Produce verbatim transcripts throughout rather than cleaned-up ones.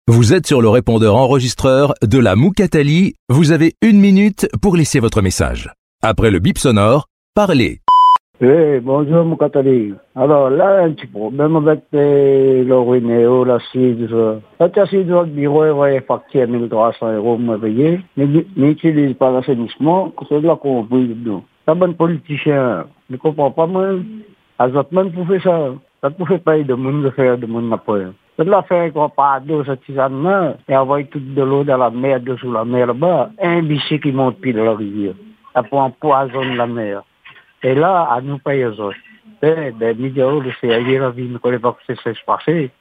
Vous êtes sur le répondeur enregistreur de la Moukatali. Vous avez une minute pour laisser votre message. Après le bip sonore, parlez. Oui, bonjour Moukatali. Alors là, un petit problème avec euh, le Renéo, la C I D. Quand tu as C I D au bureau, il va y facturer mille trois cents euros me payer. Mais n'utilise pas l'assainissement, c'est là qu'on brille nous. C'est un bon politicien. Je ne comprends pas, moi. Azotman pour faire ça. Ça ne fait pas de monde de faire de monde après. C'est de la faire qu'on part d'eau, cette tisane-là, et envoyer toute de l'eau dans la mer, dessous la mer là-bas. Un biché qui monte pile la rivière. Ça peut empoisonner la mer. Et là, à nous payer les autres. Ben, ben, Miguel, le C I D, la vie, ne connaît pas ce qui s'est passé.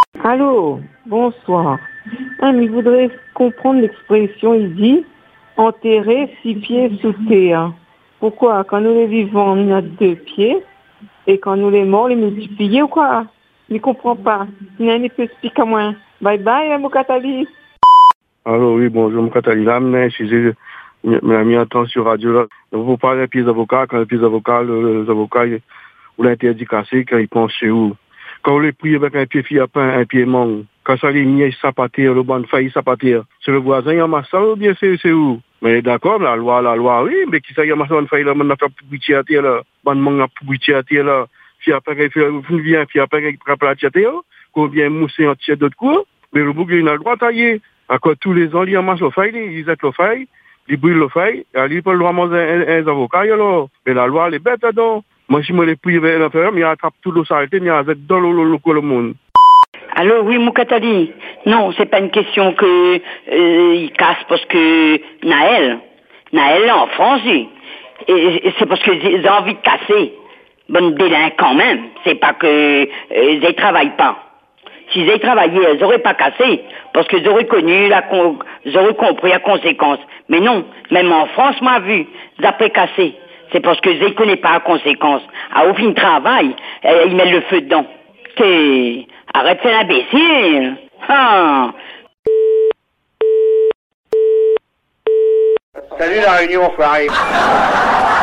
Allô, bonsoir. Ah, mais je voudrais comprendre l'expression, il dit, enterrer six pieds sous terre. Pourquoi? Quand nous les vivants, on a deux pieds, et quand nous les morts, on les multiplier ou quoi? Je ne comprends pas. Il y a un peu expliquer à moi. Bye bye, Moukatali. Alors oui, bonjour Moukatali. Là, je m'ai mis en temps sur radio. Là. Vous parlez des pieds d'avocat, quand les pieds d'avocat, les avocats, ou l'interdit cassé, quand ils pensent chez vous. Quand on les prie avec un pied fier, un pied mangue, quand ça les mièges sapatir, le banc de failli sapatir, c'est le voisin, il y a ma salle ou bien c'est où? Mais d'accord, la loi, la loi, oui, mais qui ça y a ma salle de failli, là, on a fait publicité à terre, là, banc de mangue a publicité à terre, là, puis après, il fait, il vient, puis après, il prend la tête, qu'on vient mousser en tête d'autres coups, mais le bouc, il a le droit de tailler. À quoi tous les ans, il y a ma salle de failli, ils aident le failli, ils brûlent le failli, ils peuvent le ramasser un avocat, alors. Mais la loi, elle est bête, là-dedans. Moi, si je me les prie vers l'intérieur, mais il attrape tout l'eau saleté, mais il y a dans le monde. Alors, oui, Moukatali. Non, c'est pas une question que, euh, il casse parce que Naël, Naël, là, en France, et, et c'est parce qu'ils ont envie de casser. Bonne délinquant, même. C'est pas que, euh, ils ne travaillent pas. S'ils avaient travaillé, ils n'auraient pas cassé, parce qu'ils auraient connu la con, ils auraient compris la conséquence. Mais non, même en France, m'a vu, ils n'ont cassé. C'est parce qu'ils ne connaissent pas la conséquence. À au fin de travail, euh, ils mettent le feu dedans. T'es... Arrête de faire l'imbécile. Ah. Salut la Réunion, foiré.